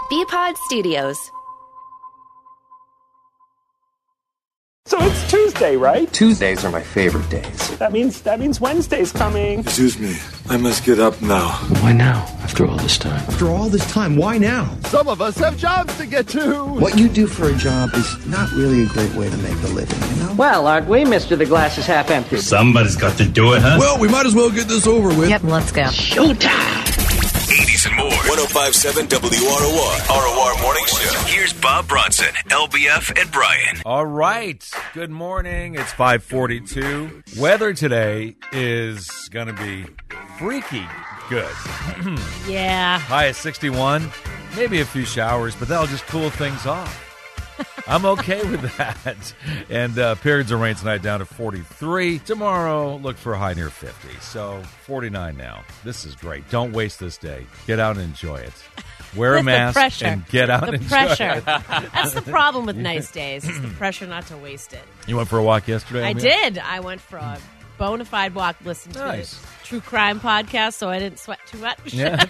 Bpod Studios. So it's Tuesday, right? Tuesdays are my favorite days. That means Wednesday's coming. Excuse me, I must get up now. Why now, after all this time? After all this time, why now? Some of us have jobs to get to. What you do for a job is not really a great way to make a living, you know? Well, aren't we, Mr. The Glass is Half Empty? Somebody's got to do it, huh? Well, we might as well get this over with. Yep, let's go. Showtime! 80s and more. 105.7 WROR. ROR Morning Show. Here's Bob Bronson, LBF, and Brian. All right. Good morning. It's 5:42. Weather today is going to be freaky good. Yeah. High is 61. Maybe a few showers, but that'll just cool things off. I'm okay with that. And periods of rain tonight down to 43. Tomorrow, look for a high near 50. So 49 now. This is great. Don't waste this day. Get out and enjoy it. Wear a mask and get out and enjoy it. That's the problem with nice days. It's the pressure not to waste it. You went for a walk yesterday? I did. I went for a bona fide walk, listened to a true crime podcast, so I didn't sweat too much. Yeah.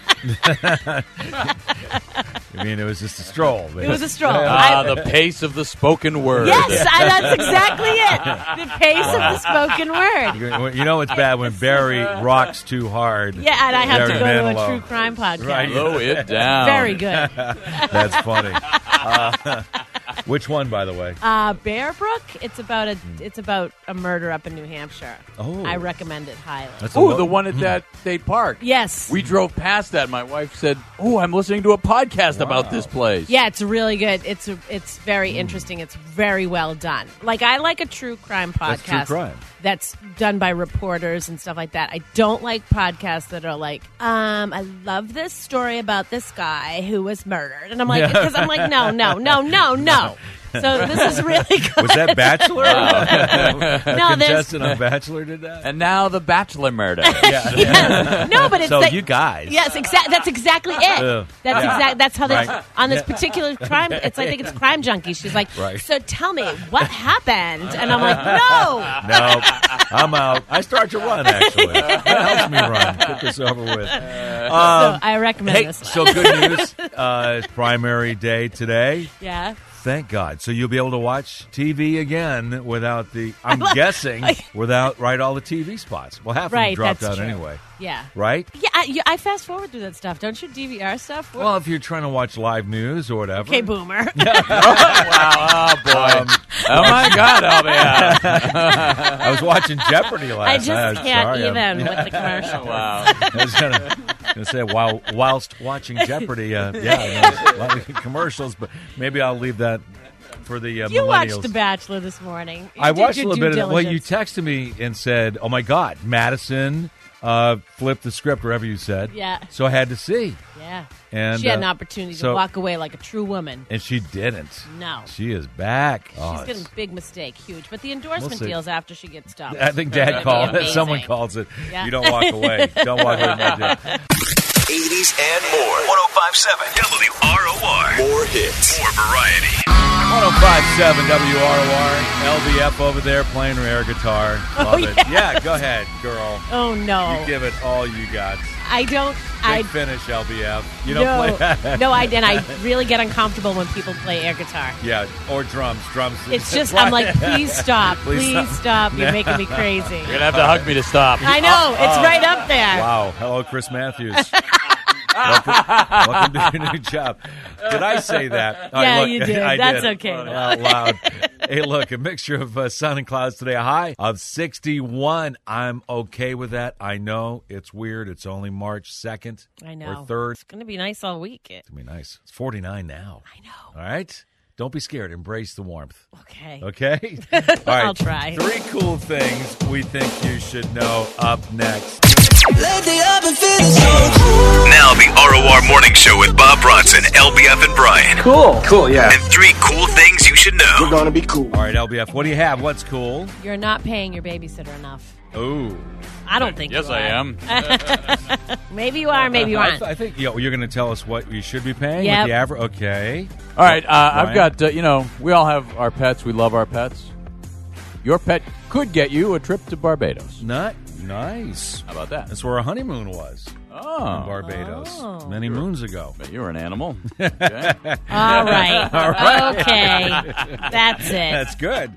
I mean, it was just a stroll. It was a stroll. The pace of the spoken word. Yes, that's exactly it. The pace of the spoken word. You know it's bad when Barry rocks too hard. Yeah, and I have to go Manilow. to a true crime podcast. Right. Slow it down. Very good. That's funny. Which one, by the way? Bear Brook. It's about a murder up in New Hampshire. Oh. I recommend it highly. The one at that state park. Yes. We drove past that. My wife said, I'm listening to a podcast about this place. Yeah, it's really good. It's very interesting. It's very well done. Like, I like a true crime podcast. That's true crime. That's done by reporters and stuff like that. I don't like podcasts that are like, I love this story about this guy who was murdered. And I'm like, because I'm like, no. So this is really good. Was that Bachelor? A No, contestant on Bachelor did that? And now the Bachelor murder. Yeah. No, but it's so you guys. Yes, that's exactly it. That's how they on this particular crime. I think it's Crime Junkie. She's like, so tell me what happened, and I'm like, no, I'm out. I start to run actually. That helps me run. Get this over with. So I recommend this. So good news. It's primary day today. Yeah. Thank God. So you'll be able to watch TV again without the, I'm guessing, without all the TV spots. Well, half of them dropped out anyway. Yeah. Right? Yeah, I fast forward through that stuff. Don't you DVR stuff? Well, if you're trying to watch live news or whatever. Okay, boomer. Wow. Oh, boy. Oh, my God, I was watching Jeopardy last night. I just can't even with the commercial. Wow. I was going to say, whilst watching Jeopardy, a lot of commercials, but maybe I'll leave that for the millennials. You watched The Bachelor this morning. I watched a little bit of it. Well, you texted me and said, oh, my God, Madison flipped the script, wherever you said. Yeah. So I had to see. Yeah. And she had an opportunity to walk away like a true woman. And she didn't. No. She is back. She's getting a big mistake, huge. But the endorsement deal's after she gets stopped. I think Dad called it. Someone calls it. Yeah. You don't walk away. Don't walk away, my dear. 80s and more. 105.7 WROR. More hits. More variety. 105.7 WROR. LBF over there playing her air guitar. Love it. Yeah, go ahead, girl. Oh, no. You give it all you got. I don't. Big finish, LBF. You don't play that. No, and I really get uncomfortable when people play air guitar. Yeah, or drums. It's just, I'm like, please stop. Please stop. You're making me crazy. You're going to have to hug me to stop. I know. It's right up there. Wow. Hello, Chris Matthews. Welcome to your new job. Did I say that? Yeah, you did. That's did. okay. Out loud. Hey, look, a mixture of sun and clouds today. A high of 61. I'm okay with that. I know it's weird. It's only March 2nd I know. or 3rd. It's going to be nice all week. It's going to be nice. It's 49 now. I know. All right? Don't be scared. Embrace the warmth. Okay. Okay? All right. I'll try. 3 cool things we think you should know up next. Now the ROR Morning Show with Bob Bronson, LBF, and Brian. Cool, yeah. And 3 cool things you should know. We're gonna be cool. All right, LBF, what do you have? What's cool? You're not paying your babysitter enough. Ooh. I don't think yes, you are. I am. Maybe you are, maybe you aren't. I think you're going to tell us what you should be paying Yep. with the average. Okay. All right, I've got, we all have our pets. We love our pets. Your pet could get you a trip to Barbados. Not Nice. How about that? That's where our honeymoon was. Oh. In Barbados. Many moons ago. Bet you were an animal. Okay. All right. All right. Okay. That's it. That's good.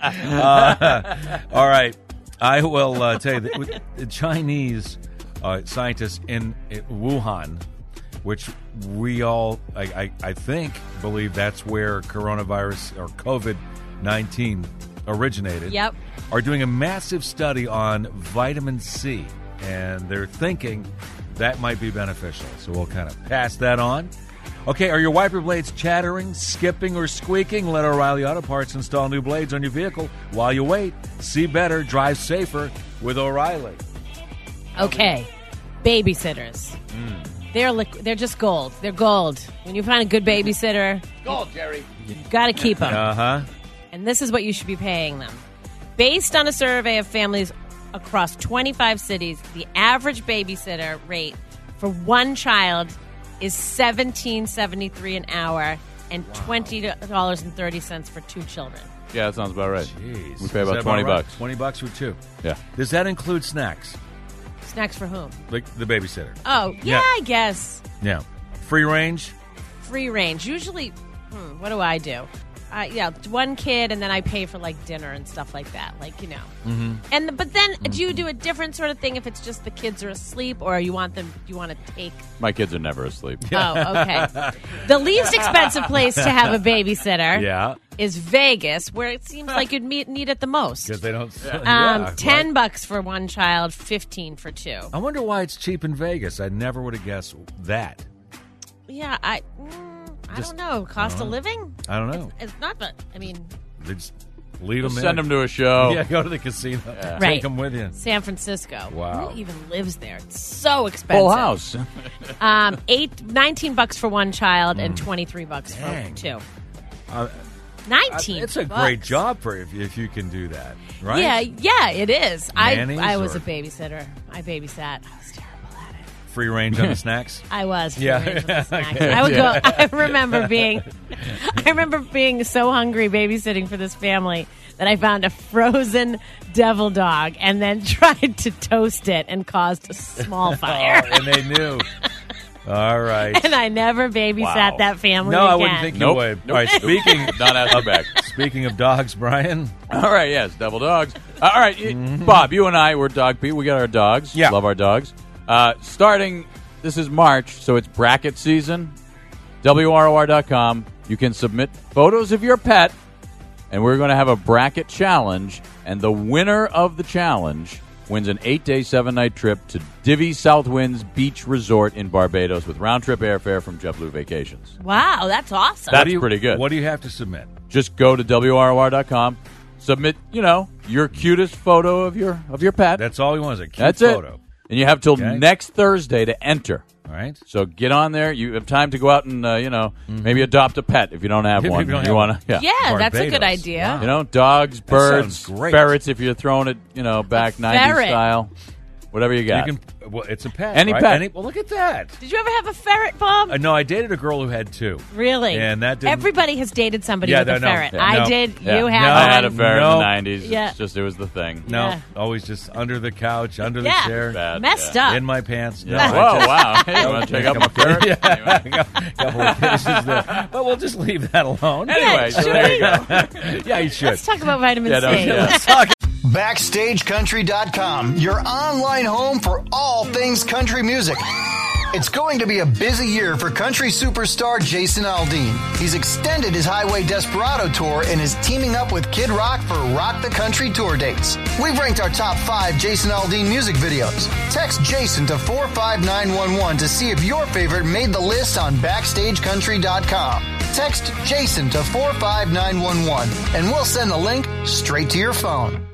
All right. I will tell you that the Chinese scientists in Wuhan, which we all, I think, believe that's where coronavirus or COVID-19 originated, Yep. are doing a massive study on vitamin C. And they're thinking that might be beneficial. So we'll kind of pass that on. Okay, are your wiper blades chattering, skipping, or squeaking? Let O'Reilly Auto Parts install new blades on your vehicle while you wait. See better, drive safer with O'Reilly. Okay. Babysitters. They're just gold. They're gold. When you find a good babysitter, Gold, Jerry. you've got to keep them. Uh-huh. And this is what you should be paying them. Based on a survey of families across 25 cities, the average babysitter rate for one child is $17.73 an hour and $20.30 for two children. Yeah, that sounds about right. Jeez. We pay Is about that $20. right? $20 for two. Yeah. Does that include snacks? Snacks for whom? Like the babysitter? Oh, yeah, Yeah. I guess. Yeah. Free range? Free range. Usually, what do I do? One kid, and then I pay for like dinner and stuff like that. Like, you know. Mm-hmm. But then, do you do a different sort of thing if it's just the kids are asleep, or you want to take? My kids are never asleep. Oh, okay. The least expensive place to have a babysitter Yeah. is Vegas, where it seems like you'd need it the most. Because they don't. $10 for one child, $15 for two. I wonder why it's cheap in Vegas. I never would have guessed that. Yeah, I don't know. Cost of living? I don't know. It's not, but I mean, They just leave them in. Send them to a show. Yeah, go to the casino. Right. Take them with you. San Francisco. Wow. Who even lives there? It's so expensive. Full house. $19 for one child and $23 Dang. for two. Uh, 19. It's a great job for if you can do that, right? Yeah, it is. Nannies I was or- a babysitter. I babysat. I was terrible at it. Free range on the snacks. I was. Yeah. Free range with the snacks. I would go. I remember being so hungry babysitting for this family that I found a frozen devil dog and then tried to toast it and caused a small fire. And they knew. All right. And I never babysat that family No, again. I wouldn't think you would. Nope. All right, speaking Not after back. speaking of dogs, Brian. All right, yes, devil dogs. All right, Bob, you and I, we're dog people. We got our dogs. Yeah. Love our dogs. Starting, this is March, so it's bracket season. WROR.com. You can submit photos of your pet, and we're going to have a bracket challenge, and the winner of the challenge wins an 8-day, 7-night trip to Divvy Southwinds Beach Resort in Barbados with round-trip airfare from JetBlue Vacations. Wow, that's awesome. That's pretty good. What do you have to submit? Just go to WROR.com, submit, your cutest photo of your pet. That's all we want is a cute That's photo. it. And you have till Okay. next Thursday to enter. All right. So get on there. You have time to go out and maybe adopt a pet if you don't have If one. you don't You have want to, Yeah, that's a good Barbados. idea. Wow. dogs, birds, sounds great. ferrets. If you're throwing it, back 90s ferret. style, whatever you got. You can. Well, it's a pet. Any right? pet. Well, look at that. Did you ever have a ferret, Bob? No, I dated a girl who had two. Really? And that didn't. Everybody has dated somebody Yeah, with a no, ferret. yeah, I no. did. Yeah. You I have had a one. ferret No. in the 90s. Yeah. It's just it was the thing. No, Yeah. always just under the couch, under the Yeah. chair, Bad, Messed yeah. up. in my pants. No, Yeah. I Whoa, just- wow. Hey, you want to check out my ferret? Yeah, couple of pieces there. But we'll just leave that alone. Anyway, so should there we? you go. Yeah, you should. Let's talk about vitamin Yeah, C. don't- yeah. Let's talk. BackstageCountry.com, your online home for all things country music. It's going to be a busy year for country superstar Jason Aldean. He's extended his Highway Desperado tour and is teaming up with Kid Rock for Rock the Country tour dates. We've ranked our top 5 Jason Aldean music videos. Text Jason to 45911 to see if your favorite made the list on BackstageCountry.com. Text Jason to 45911 and we'll send the link straight to your phone.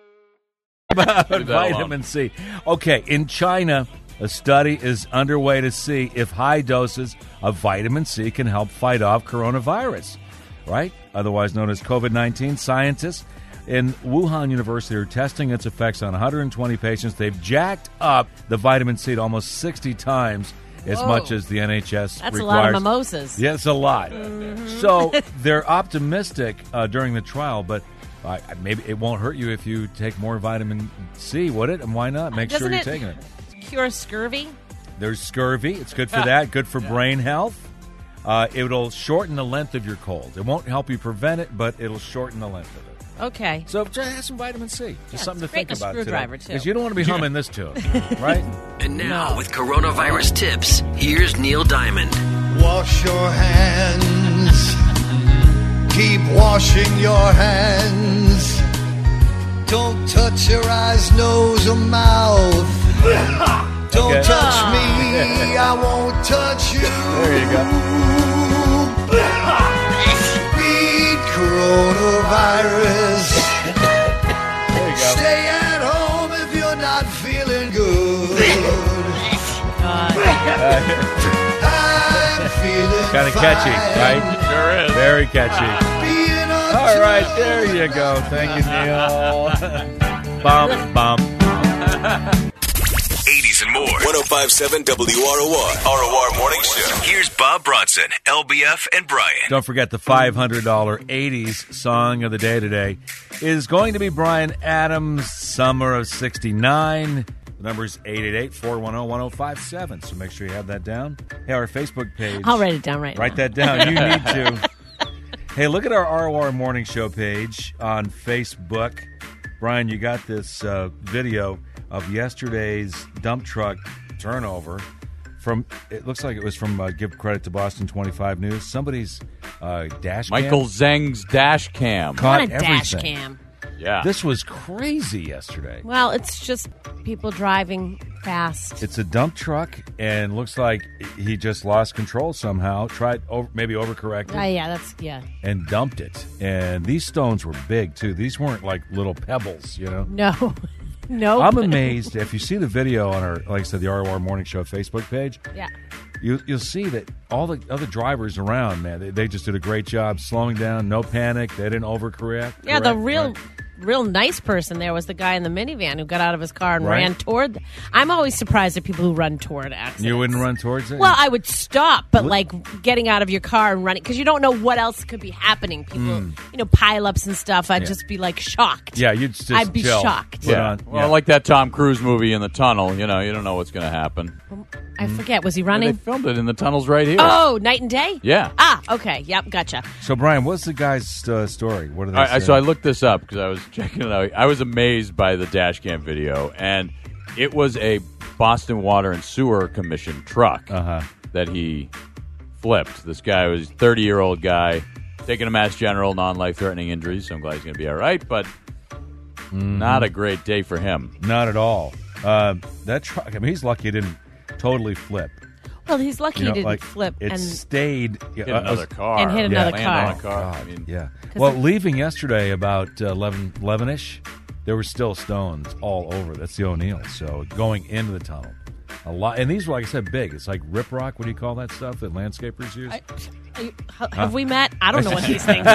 Vitamin C. Okay, in China, a study is underway to see if high doses of vitamin C can help fight off coronavirus, right? Otherwise known as COVID-19. Scientists in Wuhan University are testing its effects on 120 patients. They've jacked up the vitamin C to almost 60 times as Whoa. much as the NHS That's requires. a lot of mimosas. Yeah, it's a lot. So they're optimistic during the trial, but Maybe it won't hurt you if you take more vitamin C, would it? And why not? Make sure you're taking it. Cure scurvy? There's scurvy. It's good for that. Good for brain health. It'll shorten the length of your cold. It won't help you prevent it, but it'll shorten the length of it. Okay. So just have some vitamin C. Just something to think about today. Because you don't want to be humming this tune, right? And now, with coronavirus tips, here's Neil Diamond. Wash your hands. Keep washing your hands. Don't touch your eyes, nose, or mouth. Don't touch me, I won't touch you. There you go. Beat coronavirus. There you go. Stay at home if you're not feeling good. I'm feeling Kind of catchy, right? Sure is. Very catchy. All right, there you go. Thank you, Neil. Bump, bump. 80s and more. 105.7 WROR. ROR Morning Show. Here's Bob Bronson, LBF, and Brian. Don't forget the $500 80s song of the day today is going to be Bryan Adams' Summer of 69. The number is 888-410-1057. So make sure you have that down. Hey, our Facebook page. I'll write it down right now. Write that down. You need to. Hey, look at our ROR Morning Show page on Facebook. Brian, you got this video of yesterday's dump truck turnover. It looks like it was from, give credit to Boston 25 News, somebody's dash cam. Michael Zeng's dash cam. Caught What a dash everything. cam. Yeah. This was crazy yesterday. Well, it's just people driving fast. It's a dump truck, and looks like he just lost control somehow, maybe overcorrected, and dumped it. And these stones were big, too. These weren't like little pebbles, you know? No. No. I'm amazed. If you see the video on our, like I said, the ROR Morning Show Facebook page, yeah, you'll see that all the other drivers around, man, they just did a great job slowing down, no panic. They didn't overcorrect. Yeah, the real nice person there was the guy in the minivan who got out of his car and ran toward. I'm always surprised at people who run toward accidents. You wouldn't run towards it? Well, I would stop, but like getting out of your car and running, because you don't know what else could be happening. People, pileups and stuff. I'd just be like shocked. Yeah, you'd just I'd be shocked. Yeah. Well, like that Tom Cruise movie in the tunnel, you don't know what's going to happen. I forget. Was he running? They filmed it in the tunnels right here. Oh, Night and Day? Yeah. Ah, okay. Yep, gotcha. So, Brian, what's the guy's story? What are they saying? So I looked this up because I was checking it out. I was amazed by the dash cam video, and it was a Boston Water and Sewer Commission truck that he flipped. This guy was a 30-year-old guy taking a Mass General, non-life-threatening injuries, so I'm glad he's going to be all right, but not a great day for him. Not at all. That truck, I mean, he's lucky it didn't totally flip. Well, he's lucky he didn't flip. It stayed. Hit another car. And hit another car. On a car. God, I mean, yeah. Well, leaving yesterday about 11-ish, there were still stones all over. That's the O'Neill. So going into the tunnel, a lot. And these were, like I said, big. It's like riprap. What do you call that stuff that landscapers use? Have we met? I don't know what these things are.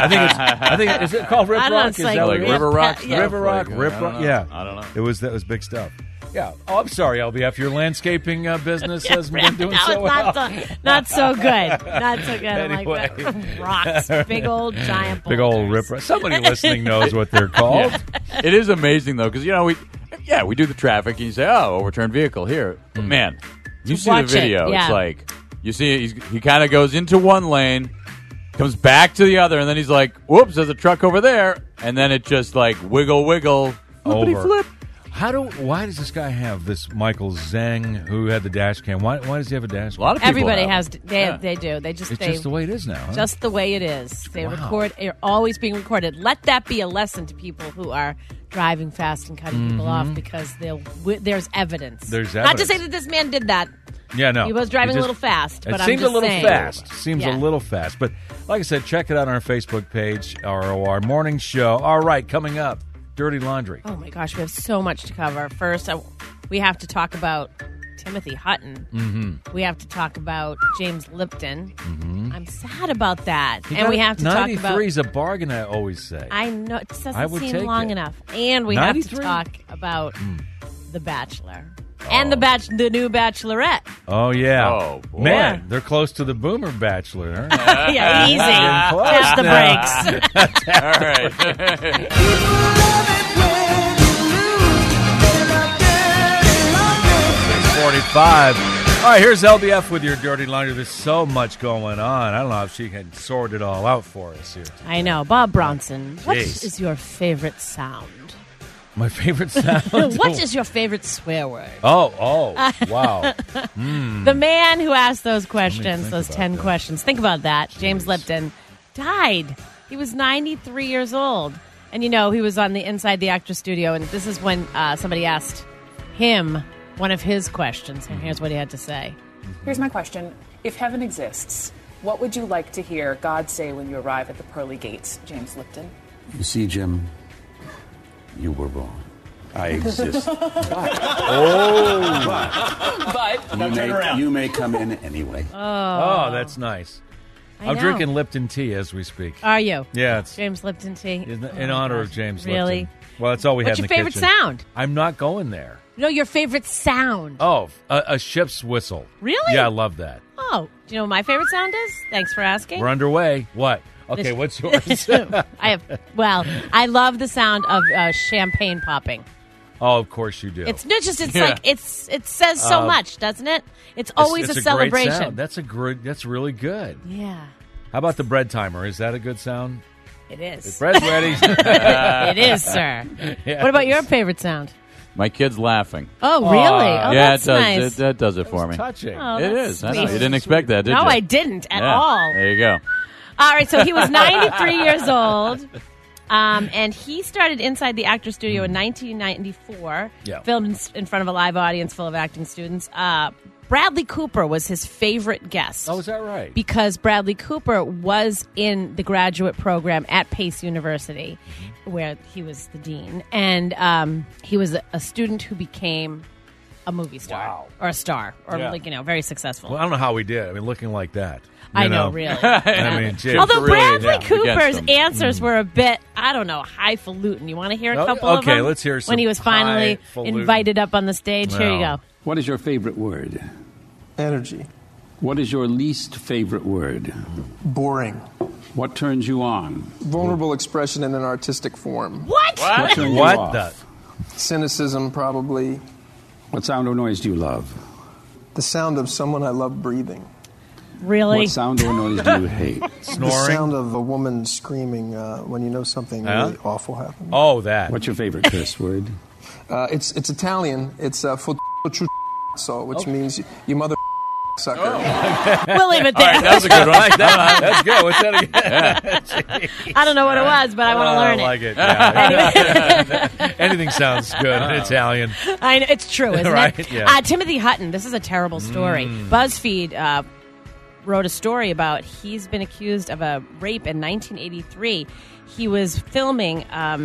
I think is it called riprap? Is that like river rock? Yeah. River rock, riprap. Yeah, I don't know. That was big stuff. Yeah. Oh, I'm sorry, LBF. Your landscaping business has been doing so well. Not so good. Not so good. Anyway. I'm like, rocks. Big old giant boulders. Big old rip. Somebody listening knows what they're called. Yeah. It is amazing, though, because, we do the traffic, and you say, overturned vehicle here. But, man, you see the video. It's like, you see he kind of goes into one lane, comes back to the other, and then he's like, whoops, there's a truck over there. And then it just, like, wiggle, over. Flip. Why does this guy have this Michael Zeng who had the dash cam? Why does he have a dash cam? A lot of people Everybody have has. They do. It's just the way it is now. Huh? Just the way it is. They record. They're always being recorded. Let that be a lesson to people who are driving fast and cutting people off, because there's evidence. There's evidence. Not to say that this man did that. Yeah, no. He was driving a little fast. But it seemed a little fast. Yeah. A little fast. But like I said, check it out on our Facebook page, ROR Morning Show. All right, coming up. Dirty laundry. Oh, my gosh. We have so much to cover. First, we have to talk about Timothy Hutton. Mm-hmm. We have to talk about James Lipton. Mm-hmm. I'm sad about that. And we have to talk about... 93 is a bargain, I always say. I know. It doesn't seem long enough. And we 93? Have to talk about The Bachelor. And the new Bachelorette. Oh, yeah. Oh, boy. Man, they're close to the Boomer Bachelor. Aren't they? Yeah, easy. Close Tap the now. brakes. All right. 45. All right, here's LBF with your dirty laundry. There's so much going on. I don't know if she can sort it all out for us here. I know. Bob Bronson, what Jeez. is your favorite sound? My favorite sound? What is your favorite swear word? Oh, wow. The man who asked those questions, think those about 10 that. questions. Think about that. James Lipton died. He was 93 years old. And, he was on the Inside the Actor Studio, and this is when somebody asked him one of his questions, and here's what he had to say. Here's my question. If heaven exists, what would you like to hear God say when you arrive at the pearly gates, James Lipton? You see, Jim, you were wrong. I exist. But you may come in anyway. Oh, that's nice. I'm know. drinking Lipton tea as we speak. Are you? Yeah, it's James Lipton tea. in honor of James Really? Lipton. Well, that's all we What's had in your the favorite kitchen. sound? I'm not going there. No, your favorite sound. Oh, a ship's whistle. Really? Yeah, I love that. Oh, do you know what my favorite sound is? Thanks for asking. We're underway. What? Okay, This- what's yours? I love the sound of champagne popping. Oh, of course you do. It's not just. It's Yeah. like it says so much, doesn't it? It's always It's a great celebration. sound. That's really good. Yeah, How about the bread timer? Is that a good sound? it is. The bread's ready. It is, sir. Yeah. What about your favorite sound? My kid's laughing. Oh, really? Oh, yeah, that's it does. nice. That does it for me. Touching. Oh, It that's is. I know. sweet. You didn't expect that, did No, you? I didn't at Yeah. all. There you go. All right, so he was 93 years old, and he started Inside the Actor Studio in 1994, Yeah. filmed in front of a live audience full of acting students. Bradley Cooper was his favorite guest. Oh, is that right? Because Bradley Cooper was in the graduate program at Pace University, where he was the dean. And he was a student who became a movie star. Wow. Or a star. Or, Yeah. very successful. Well, I don't know how we did. I mean, looking like that. I know, really. I mean, geez. Although really, Bradley against Cooper's them. answers were a bit, I don't know, highfalutin. You want to hear a Oh, couple of them? okay, let's hear some when he was finally highfalutin. invited up on the stage. Here you No. go. What is your favorite word? Energy. What is your least favorite word? Boring. What turns you on? Vulnerable expression in an artistic form. What? What turns you What off? the? Cynicism, probably. What sound or noise do you love? The sound of someone I love breathing. Really? What sound or noise do you hate? The Snoring? sound of a woman screaming when you know something really awful happened. Oh, that. What's your favorite curse word? It's Italian. It's so, which means you mother sucker. We'll leave it there. That was a good one. I like that. That's good. What's that again? I don't know what it was, but I want to learn I it. like it. Yeah. Anything sounds good in Italian. I know, it's true, isn't Right, it? yeah. Timothy Hutton. This is a terrible story. BuzzFeed wrote a story about he's been accused of a rape in 1983. He was filming,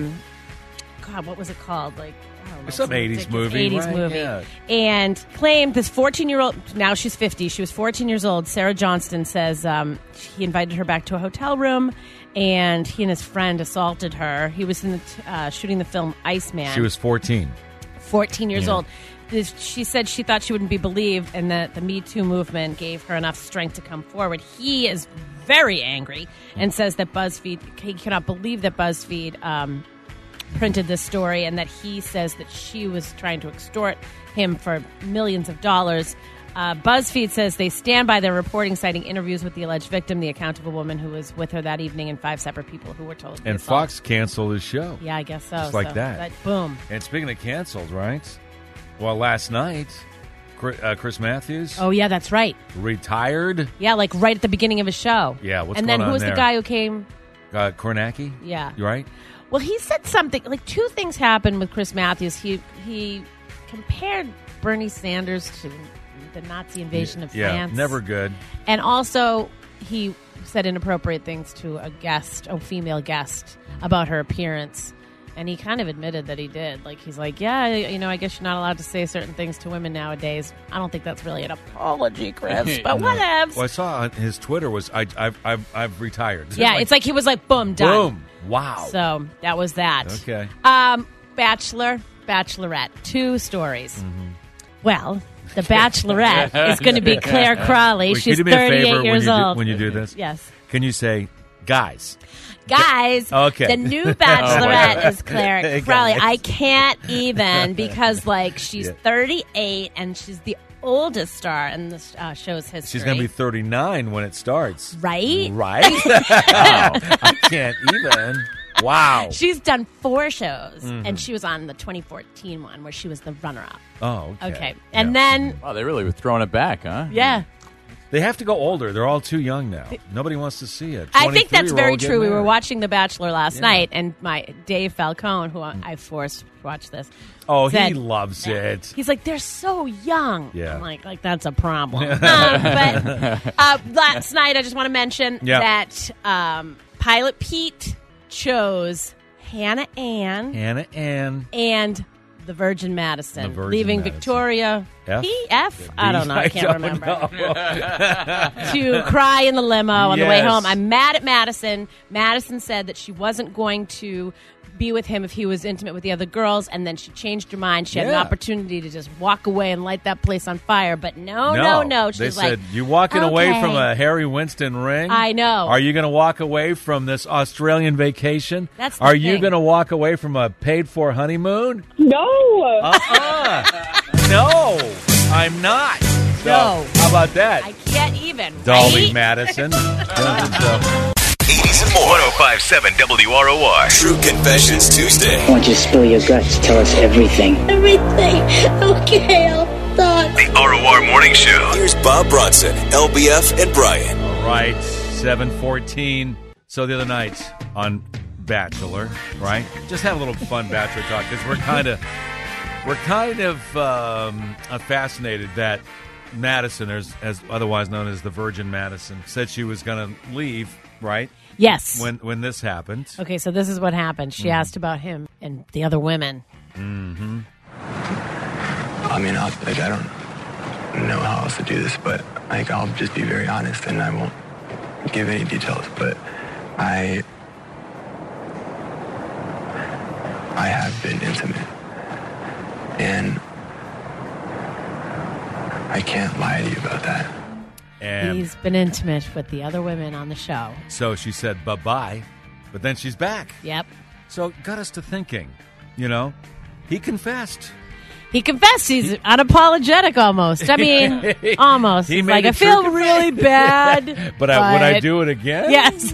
what was it called? Like, I don't know, Some 80s movie, 80s right? movie. Yeah. And claimed this 14-year-old, now she's 50, she was 14 years old, Sarah Johnston says he invited her back to a hotel room and he and his friend assaulted her. He was in the shooting the film Iceman. She was 14. 14 years old. She said she thought she wouldn't be believed and that the Me Too movement gave her enough strength to come forward. He is very angry and says that he cannot believe that BuzzFeed printed this story and that he says that she was trying to extort him for millions of dollars. BuzzFeed says they stand by their reporting, citing interviews with the alleged victim, the account of a woman who was with her that evening, and 5 separate people who were told. And Fox canceled his show. Yeah, I guess so. Just like that. Boom. And speaking of canceled, right? Well, last night, Chris Matthews. Oh, yeah, that's right. Retired. Yeah, like right at the beginning of his show. Yeah, what's and going then on who was there? the guy who came? Kornacki. Yeah. You right? Well, he said something, like 2 things happened with Chris Matthews. He compared Bernie Sanders to the Nazi invasion of France. Yeah, never good. And also, he said inappropriate things to a female guest, about her appearance. And he kind of admitted that he did. Like, he's like, yeah, I guess you're not allowed to say certain things to women nowadays. I don't think that's really an apology, Chris, but whatevs. Well, I saw on his Twitter was I've retired. Yeah, it's like he was like, boom, done. Boom. Wow. So that was that. Okay. Bachelor, Bachelorette. 2 stories. Mm-hmm. Well, the Bachelorette is going to be Claire Crawley. Wait, She's can you do me a 38 favor years old. when you do this? Yes. Can you say, guys? Guys, Okay. the new Bachelorette is Claire Guys. Crawley. I can't even because, like, she's 38 and she's the oldest star in the show's history. She's going to be 39 when it starts. Right? Right? Wow. I can't even. Wow. She's done 4 shows, and she was on the 2014 one where she was the runner-up. Oh, okay. Okay. And then... Wow, they really were throwing it back, huh? Yeah. They have to go older. They're all too young now. Nobody wants to see it. I think that's very 23-year-old true. We get were married. watching The Bachelor last night, and my Dave Falcone, who I forced to watch this, Oh, said, he loves it. he's like, they're so young. Yeah. I'm like that's a problem. But last night, I just want to mention that Pilot Pete chose Hannah Ann and the Virgin Madison, leaving Madison. Victoria P.F. I don't know. I can't remember. know. To cry in the limo on the way Yes. home. I'm mad at Madison. Madison said that she wasn't going to be with him if he was intimate with the other girls, and then she changed her mind. She had an Yeah. opportunity to just walk away and light that place on fire, but no. They She's said, like, you walking away okay. from a Harry Winston ring? I know. Are you going to walk away from this Australian vacation? That's the Are you thing. going to walk away from a paid-for honeymoon? No. No, I'm not. So, No. how about that? I can't even. Dolly right? Madison. Doesn't so. 80s and more. 1057 WROR. True Confessions Tuesday. I want you to spill your guts. Tell us everything. Everything. Okay, I'll talk. The ROR Morning Show. Here's Bob Bronson, LBF, and Brian. All right, 7:14. So the other night on Bachelor, right? Just have a little fun Bachelor talk because we're kind of fascinated that Madison, as otherwise known as the Virgin Madison, said she was going to leave, right? Yes. When this happened. Okay, so this is what happened. She asked about him and the other women. Mm-hmm. I mean, I don't know how else to do this, but I'll just be very honest and I won't give any details. But I have been intimate, and I can't lie to you about that. And he's been intimate with the other women on the show. So she said bye-bye, but then she's back. Yep. So it got us to thinking, he confessed. He confessed. He's unapologetic almost. I mean, almost. He He's made like, a I feel true really bad. But would I do it again? Yes.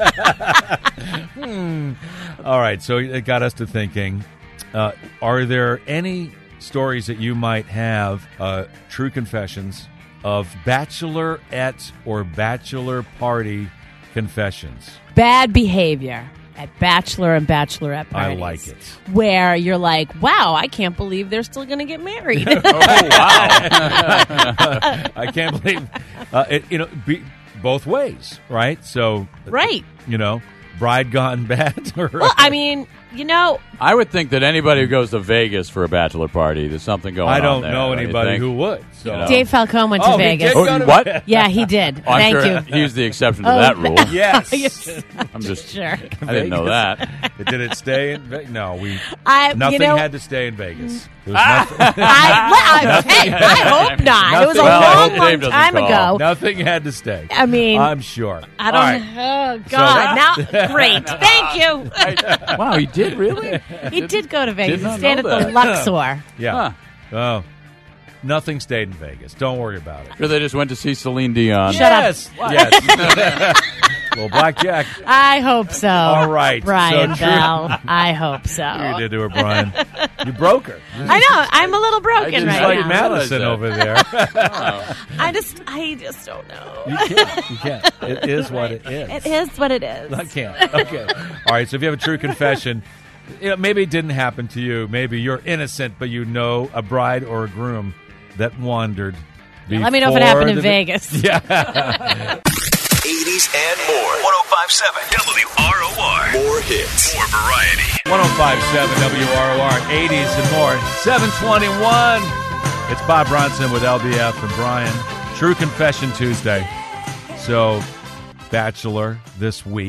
All right, so it got us to thinking, are there any stories that you might have, true confessions, of bachelorette or bachelor party confessions? Bad behavior at bachelor and bachelorette parties. I like it. Where you're like, wow, I can't believe they're still going to get married. Oh, wow. I can't believe both ways, right? So, right. Bride gone bad? Or, well, I mean, I would think that anybody who goes to Vegas for a bachelor party, there's something going on. I don't there, know don't you anybody think? who would. So. Dave Falcone went to Vegas. He did go to What? Vegas. Yeah, he did. I'm Thank sure you. He's the exception to that rule. Yes. Yes. I'm just Sure. I didn't know that. Did it stay in Vegas? No, nothing had to stay in Vegas. There was nothing. I hope not. It was a long time ago. Nothing had to stay. I mean, I'm sure. I don't. Oh God! Now, great. Thank you. Wow, he did really? He did go to Vegas. Did not He stayed know at the that. Luxor. Yeah. Oh, nothing stayed in Vegas. Don't worry about it. Sure, they just went to see Celine Dion. Yes. Yes. Little blackjack. I hope so. All right. Brian So Bell. I hope so. You did to her, Brian. You broke her. I know. I'm a little broken Just right like now. Madison over there. I just don't know. You can't. It is what it is. It is what it is. I can't. Okay. All right. So if you have a true confession, maybe it didn't happen to you. Maybe you're innocent, but you know a bride or a groom that wandered. Let me know if it happened in Vegas. Yeah. 80s and more. 1057 WROR. More hits. More variety. 1057 WROR. 80s and more. 721. It's Bob Bronson with LBF and Brian. True Confession Tuesday. So, Bachelor this week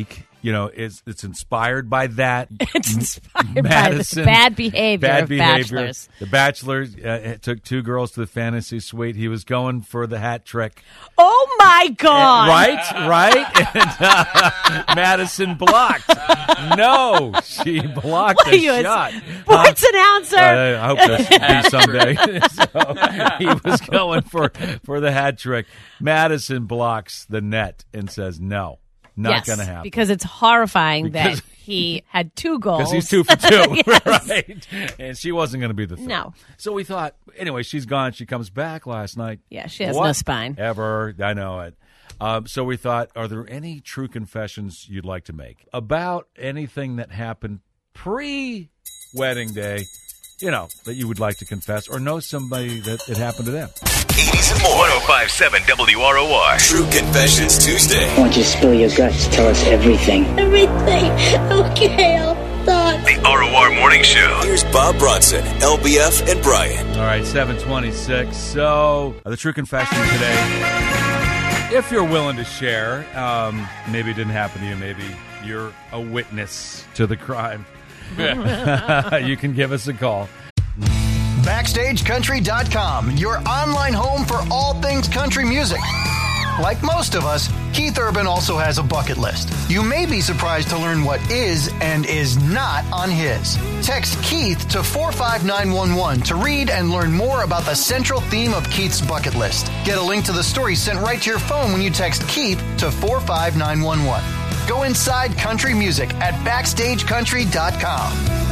it's inspired by that. It's inspired by this bad behavior of bachelors. The Bachelor took 2 girls to the fantasy suite. He was going for the hat trick. Oh, my God. Right? And Madison blocked. No, she blocked the shot. Sports announcer. I hope this will be someday. So he was going for the hat trick. Madison blocks the net and says no. Not going to happen. Because it's horrifying that he had 2 goals. Because he's 2 for 2, right? And she wasn't going to be the third. No. So we thought, anyway, she's gone. She comes back last night. Yeah, she has no spine. Ever. I know it. So we thought, are there any true confessions you'd like to make about anything that happened pre-wedding day, that you would like to confess, or know somebody that it happened to them? 80s and more. 105.7 WROR. True Confessions Tuesday. I want you to spill your guts. Tell us everything. Everything. Okay, I'll start. The ROR Morning Show. Here's Bob Bronson, LBF, and Brian. All right, 7:26. So, the true confession today, if you're willing to share, maybe it didn't happen to you, maybe you're a witness to the crime. You can give us a call. BackstageCountry.com, your online home for all things country music. Like most of us, Keith Urban also has a bucket list. You may be surprised to learn what is and is not on his. Text Keith to 45911 to read and learn more about the central theme of Keith's bucket list. Get a link to the story sent right to your phone when you text Keith to 45911. Go inside country music at BackstageCountry.com.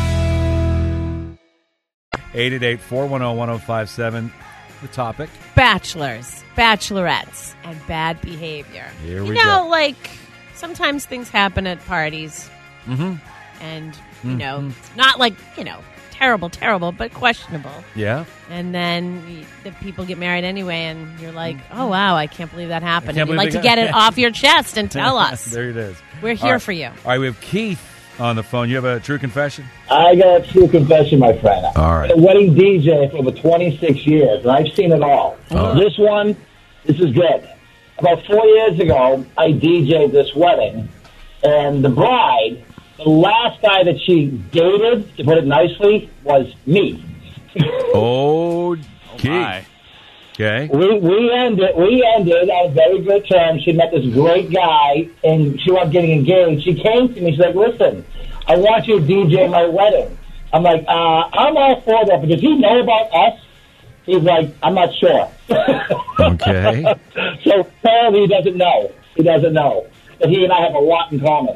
888-410-1057. The topic. Bachelors, bachelorettes, and bad behavior. Here we go. Like, sometimes things happen at parties. Mm-hmm. And, not like, terrible, but questionable. Yeah. And then the people get married anyway, and you're like, oh, wow, I can't believe that happened. And you'd believe like to get it off your chest and tell us. There it is. We're here for you. All right, we have Keith on the phone. You have a true confession? I got a true confession, my friend. All right. I'm a wedding DJ for over 26 years, and I've seen it all. This is good. About 4 years ago, I DJ'd this wedding, and the bride, the last guy that she dated, to put it nicely, was me. Oh, Keith. Okay. We ended on very good terms. She met this great guy, and she wound up getting engaged. She came to me. She's like, listen, I want you to DJ my wedding. I'm like, I'm all for that, but does he know about us? He's like, I'm not sure. Okay. So apparently he doesn't know. He doesn't know. But he and I have a lot in common.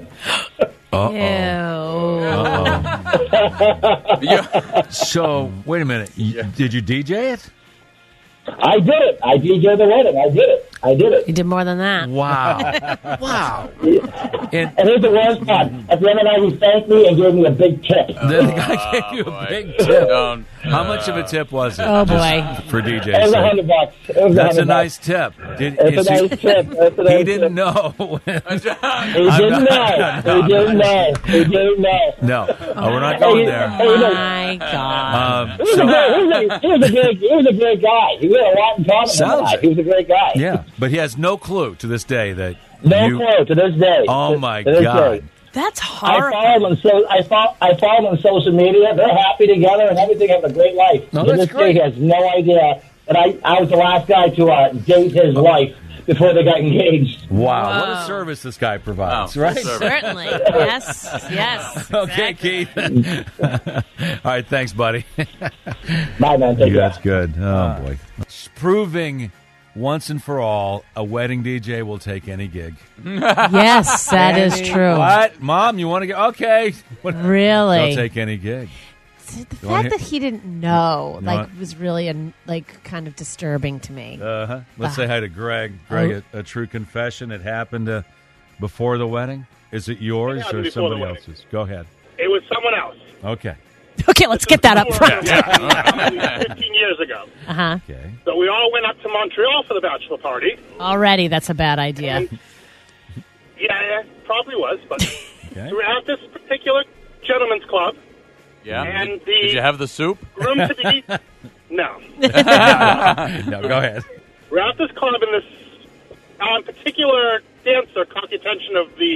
So, wait a minute. Did you DJ it? I did it. I DJ'd the wedding. I did it. You did more than that. Wow. Wow. And here's the worst part. At the end of the night, he thanked me and gave me a big tip. The guy gave you a big tip. How much of a tip was it? Oh, boy. For DJ. It was $100. That's a nice tip. It's a nice tip. He didn't know. He didn't know. No. We're not going there. Oh, my God. He was a great guy. He had a lot in common with that. He was a great guy. Yeah, but he has no clue to this day that clue to this day. Oh, my God. That's horrible. I followed them on social media. They're happy together and everything, having a great life. No, that's this great. He has no idea that I was the last guy to date his wife before they got engaged. Wow. Whoa. What a service this guy provides, Wow. right? Certainly. Yes. Okay, Exactly. Keith. All right, thanks, buddy. Bye, man. Take care. That's good. Oh, boy. Proving once and for all, a wedding DJ will take any gig. Yes, that is true. What? Mom, you want to get... Okay. Really? They'll take any gig. The fact that he didn't know, what? was really kind of disturbing to me. Let's say hi to Greg. Greg, a true confession. It happened before the wedding. Is it yours or somebody else's? Go ahead. It was someone else. Okay. Okay, let's get that up front. 15 years ago. Uh-huh. Okay. So we all went up to Montreal for the bachelor party. Already, that's a bad idea. And, yeah, probably was. But Okay. we're at this particular gentleman's club. Yeah. And Did you have the soup? groom to be... No. No, go ahead. We're at this club, and this particular dancer caught the attention of the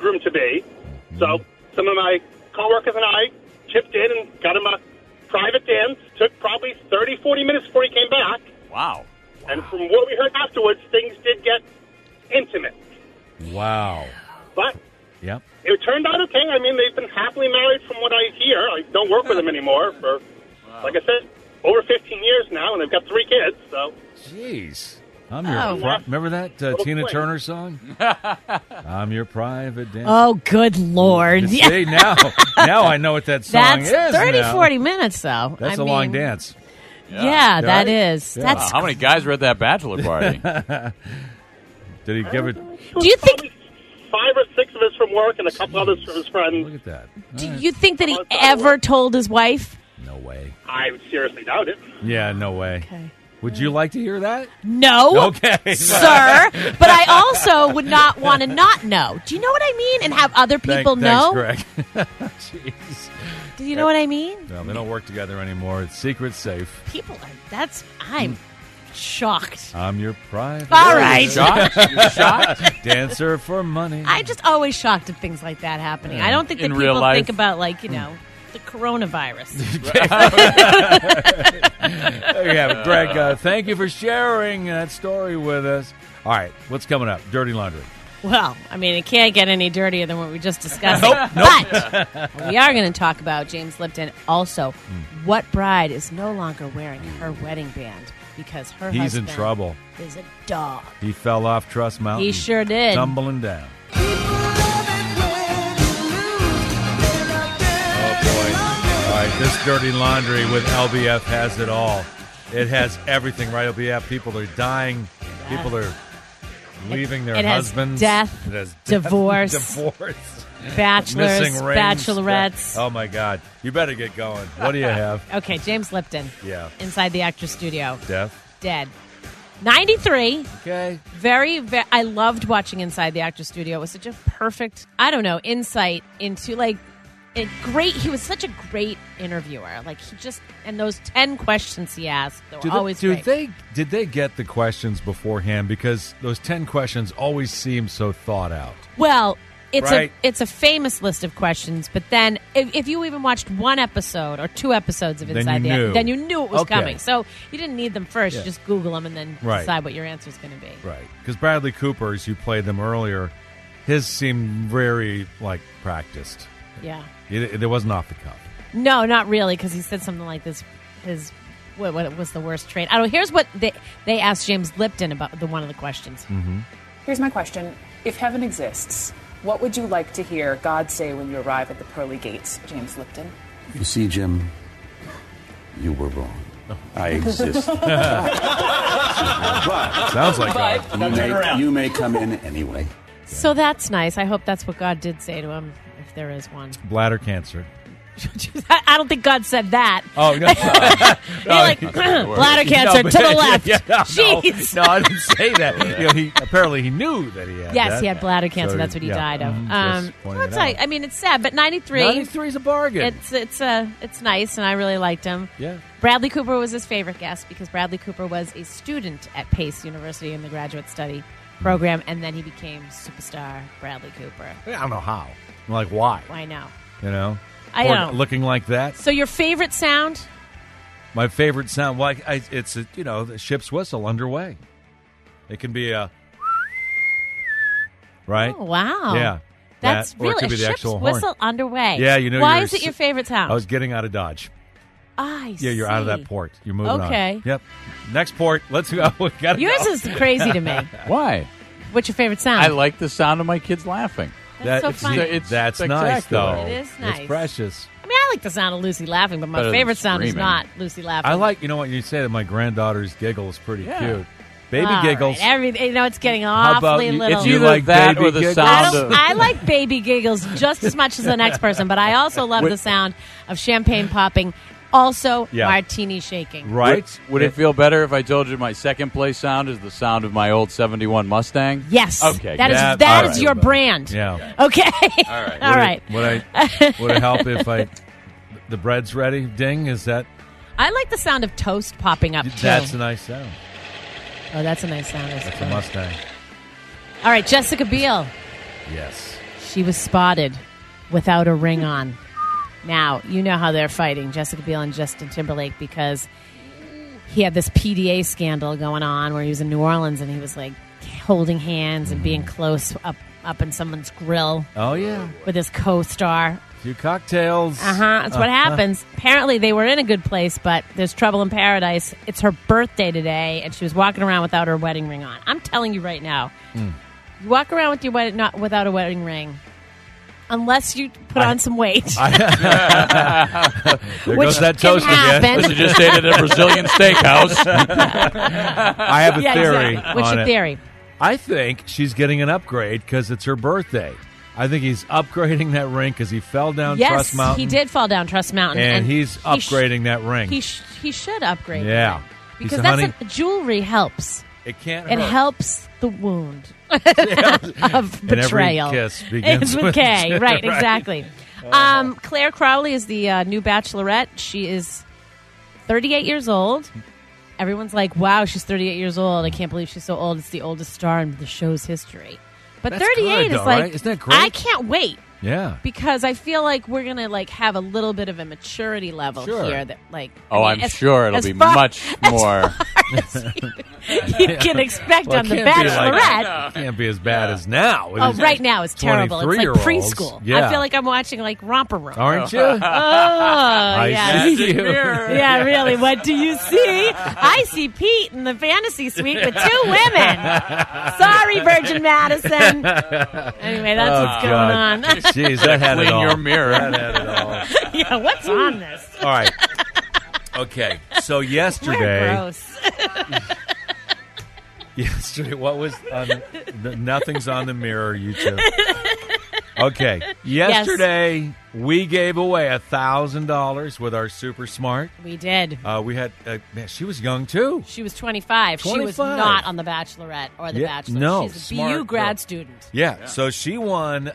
groom-to-be. So some of my coworkers and I chipped in and got him a private dance. Took probably 30, 40 minutes before he came back. Wow. And from what we heard afterwards, things did get intimate. Wow. But Yep. it turned out okay. I mean, they've been happily married from what I hear. I don't work with them anymore for, like I said, over 15 years now, and they've got 3 kids. So, Jeez. I'm your remember that Tina Turner song? I'm your private dancer. Oh, good Lord. See, now I know what that song is. That's 30, now. 40 minutes, though. That's a long dance. Yeah, that Right? is. Yeah. That's How many guys were at that bachelor party? Did he give it? Do you think? 5 or 6 of us from work and a couple others from his friends. Look at that. Do you think that he ever told his wife? No way. I seriously doubt it. Yeah, no way. Okay. Would you like to hear that? No, Okay. sir. But I also would not want to not know. Do you know what I mean? And have other people know? Thanks, Greg. Jeez. Do you know what I mean? No, they don't work together anymore. It's secret safe. People are. I'm shocked. I'm your private. All right. Shocked? You're shocked? Dancer for money. I'm just always shocked at things like that happening. I don't think that In real people life? think about, like, the coronavirus. Yeah, Greg, thank you for sharing that story with us. All right, what's coming up? Dirty Laundry. Well, I mean, it can't get any dirtier than what we just discussed. Nope. But we are going to talk about James Lipton. Also, what bride is no longer wearing her wedding band because her He's husband in trouble. is a dog. He fell off Truss Mountain. He sure did. Tumbling down. Oh, boy. All right, this Dirty Laundry with LBF has it all. It has everything, right, LBF? People are dying. People are leaving their it has husbands. death, It has divorce, missing bachelors, rings. bachelorettes. Oh, my God. You better get going. What do you have? Okay, James Lipton. Yeah. Inside the actor's studio. Death. Dead. 93. Okay. Very, I loved watching Inside the Actor's Studio. It was such a perfect, insight into, he was such a great interviewer. Like, he just, and those 10 questions he asked, they were always great. Did they get the questions beforehand? Because those 10 questions always seem so thought out. Well, Right. it's a famous list of questions, but then if you even watched 1 episode or 2 episodes of Inside the Actor, then you knew it was coming. So you didn't need them first. You just Google them and then decide what your answer is going to be. Right. Because Bradley Cooper, as you played them earlier, his seemed very, practiced. Yeah. It wasn't off the cuff. No, not really, because he said something like this. What was the worst trait? I don't know. Here's what they asked James Lipton about one of the questions. Mm-hmm. Here's my question. If heaven exists, what would you like to hear God say when you arrive at the pearly gates, James Lipton? You see, Jim, you were wrong. I exist. Sounds like God. You may come in anyway. So that's nice. I hope that's what God did say to him, if there is one. Bladder cancer. I don't think God said that. Oh, no. Bladder cancer to the left. Jeez. No, I didn't say that. He knew that he had Yes, that. he had bladder cancer. So, that's what he died of. Just pointing it out. I mean, it's sad, but 93. 93 is a bargain. It's nice, and I really liked him. Yeah. Bradley Cooper was his favorite guest because Bradley Cooper was a student at Pace University in the graduate study program, and then he became superstar Bradley Cooper. I don't know how. Why? Why now? I know. Looking like that. So your favorite sound? My favorite sound, it's the ship's whistle underway. It can be a right. Oh, wow. Yeah, that's or it really could be a the ship's actual whistle horn. underway. Yeah, Why is it your favorite sound? I was getting out of Dodge. I see. Yeah, you're out of that port. You're moving on. Okay. Yep. Next port. Let's go. Yours is crazy to me. Why? What's your favorite sound? I like the sound of my kids laughing. That's so funny. That's nice, though. It is nice. It's precious. I mean, I like the sound of Lucy laughing, but my Better than favorite sound is screaming. not Lucy laughing. I like, you say that my granddaughter's giggle is pretty cute. Baby All giggles. Right. It's getting How about awfully little. It's either that baby or the giggles? sound of... I like baby giggles just as much as the next person, but I also love the sound of champagne popping. Also, martini shaking. Right? Would it feel better if I told you my second place sound is the sound of my old 71 Mustang? Yes. Okay. That is your brand. Yeah. Okay. All right. All right. Would it help if the bread's ready? Ding. Is that? I like the sound of toast popping up, too. That's a nice sound. Oh, that's a nice sound. That's a Mustang. All right, Jessica Biel. Yes. She was spotted without a ring on. Now, you know how they're fighting, Jessica Biel and Justin Timberlake, because he had this PDA scandal going on where he was in New Orleans and he was like holding hands and being close up in someone's grill. Oh, yeah. With his co-star. A few cocktails. That's what happens. Apparently, they were in a good place, but there's trouble in paradise. It's her birthday today, and she was walking around without her wedding ring on. I'm telling you right now, you walk around with your without a wedding ring, unless you put on some weight. There goes that toast again. She just stayed at a Brazilian steakhouse. I have a theory. Exactly. What's your theory? I think she's getting an upgrade because it's her birthday. I think he's upgrading that ring because he fell down Trust Mountain. Yes, he did fall down Trust Mountain. And he's upgrading that ring. He should upgrade Yeah. it. Because jewelry helps. It can't It hurt. helps the wound of betrayal. And every kiss begins with K. Right, exactly. Claire Crowley is the new Bachelorette. She is 38 years old. Everyone's like, wow, she's 38 years old. I can't believe she's so old. It's the oldest star in the show's history. But That's 38 good, is though, like, right? Isn't that great? I can't wait. Yeah. Because I feel like we're going to have a little bit of a maturity level Sure. here. That I'm sure it'll be much more. You can expect on The it can't be Bachelorette. it can't be as bad as now. Oh, right now it's terrible. It's like 23-year-olds. preschool. Yeah. I feel like I'm watching Romper Room. Aren't you? Oh, I yeah. see you. Yeah, really. What do you see? I see Pete in the fantasy suite with 2 women. Sorry, Virgin Madison. Anyway, that's what's going on. Jeez, that had it Clean all. your mirror. That had it all. Yeah, what's on this? All right. Okay, so yesterday... We're gross. Yesterday, what was nothing's on the mirror, you two. Okay, yesterday we gave away $1,000 with our Super Smart. We did. We had man, she was young too. She was 25. She was 25. not on The Bachelorette or The Bachelor. no, She's a smart BU grad girl. student. Yeah, so she won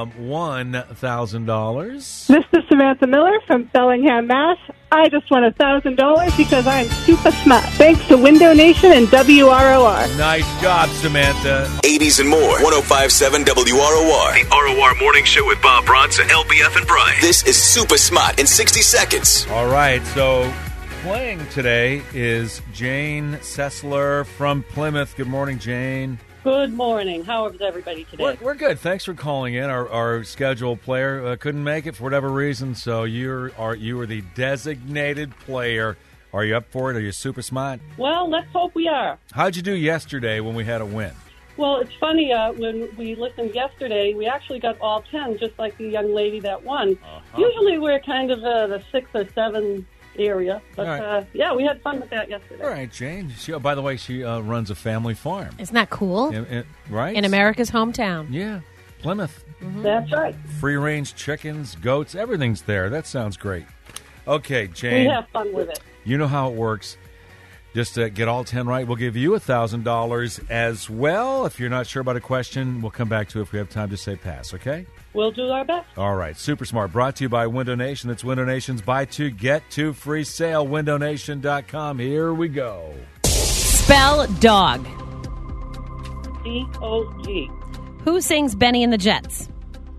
$1,000. This is Samantha Miller from Bellingham, Mass. I just won $1,000 because I'm super smart. Thanks to Window Nation and WROR. Nice job, Samantha. 80s and more. 105.7 WROR. The ROR Morning Show with Bob Bronson, LBF, and Brian. This is Super Smart in 60 seconds. All right, so playing today is Jane Sessler from Plymouth. Good morning, Jane. Good morning. How is everybody today? We're good. Thanks for calling in. Our scheduled player couldn't make it for whatever reason, so you are the designated player. Are you up for it? Are you super smart? Well, let's hope we are. How'd you do yesterday when we had a win? Well, it's funny. When we listened yesterday, we actually got all 10, just like the young lady that won. Usually we're kind of the 6 or 7 area. But, right. yeah, we had fun with that yesterday. All right, Jane. By the way, she runs a family farm. Isn't that cool? Right? In America's hometown. Yeah, Plymouth. Mm-hmm. That's right. Free-range chickens, goats, everything's there. That sounds great. Okay, Jane. We have fun with it. You know how it works. Just to get all 10 right, we'll give you $1,000 as well. If you're not sure about a question, we'll come back to it if we have time to say pass, okay? We'll do our best. All right. Super Smart, brought to you by Window Nation. It's Window Nation's Buy 2, Get 2 free sale. WindowNation.com. Here we go. Spell dog. D-O-G. Who sings Benny and the Jets?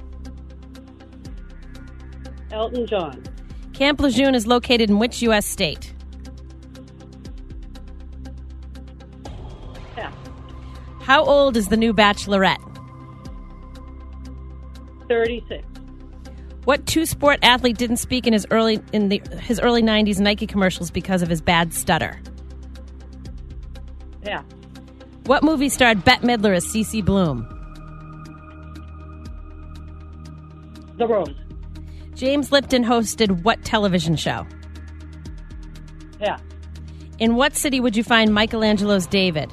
Elton John. Camp Lejeune is located in which U.S. state? Yeah. How old is the new Bachelorette? 36. What two-sport athlete didn't speak in his early 90s Nike commercials because of his bad stutter? Yeah. What movie starred Bette Midler as Cece Bloom? The Rose. James Lipton hosted what television show? Yeah. In what city would you find Michelangelo's David?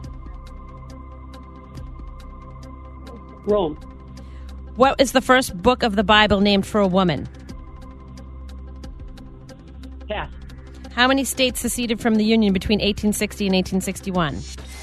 Rome. What is the first book of the Bible named for a woman? Pass. How many states seceded from the Union between 1860 and 1861?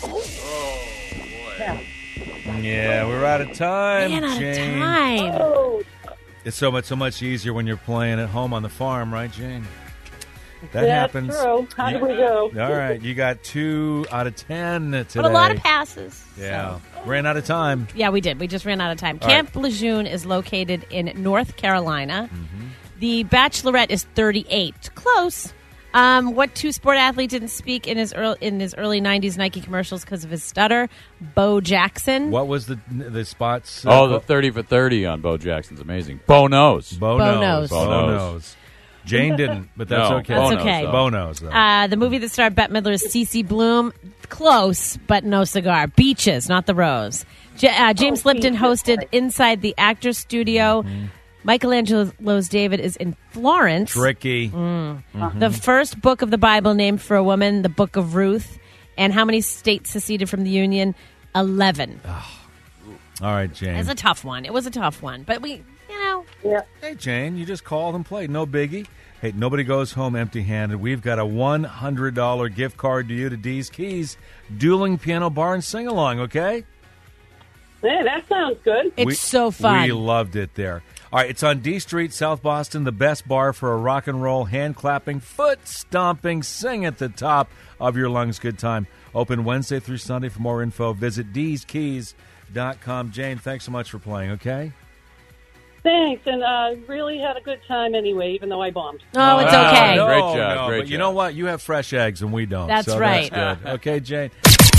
Pass. Yeah, we're out of time, Man, out of Jane. time. Oh. It's so much easier when you're playing at home on the farm, right, Jane? That That's happens. true. How did we go? All right, you got 2 out of 10 today. But a lot of passes. Yeah. So. Ran out of time. Yeah, we did. We just ran out of time. All Camp Lejeune is located in North Carolina. The Bachelorette is 38. Close. What two-sport athlete didn't speak in his early 90s Nike commercials because of his stutter? Bo Jackson. What was the spots? The 30 for 30 on Bo Jackson's amazing. Bo knows. Bo knows. Jane didn't, but that's okay. That's okay. Bo knows. The movie that starred Bette Midler is CeCe Bloom. Close, but no cigar. Beaches, not the Rose. James Lipton hosted Inside the Actors Studio. Michelangelo's David is in Florence. Tricky. The first book of the Bible named for a woman, the Book of Ruth. And how many states seceded from the Union? 11. All right, Jane. It's a tough one. It was a tough one. But we, Yeah. Hey, Jane, you just called and played. No biggie. Hey, nobody goes home empty-handed. We've got a $100 gift card to you to Dee's Keys Dueling Piano Bar and Sing-Along, okay? Yeah, that sounds good. It's so fun. We loved it there. All right, it's on D Street, South Boston, the best bar for a rock and roll, hand-clapping, foot-stomping, sing at the top of your lungs good time. Open Wednesday through Sunday. For more info, visit deeskeys.com. Jane, thanks so much for playing, okay? Thanks, and really had a good time anyway, even though I bombed. Oh, it's okay. Great job. No, Great but you job. know what? You have fresh eggs and we don't. That's so right. That's good. Okay, Jane?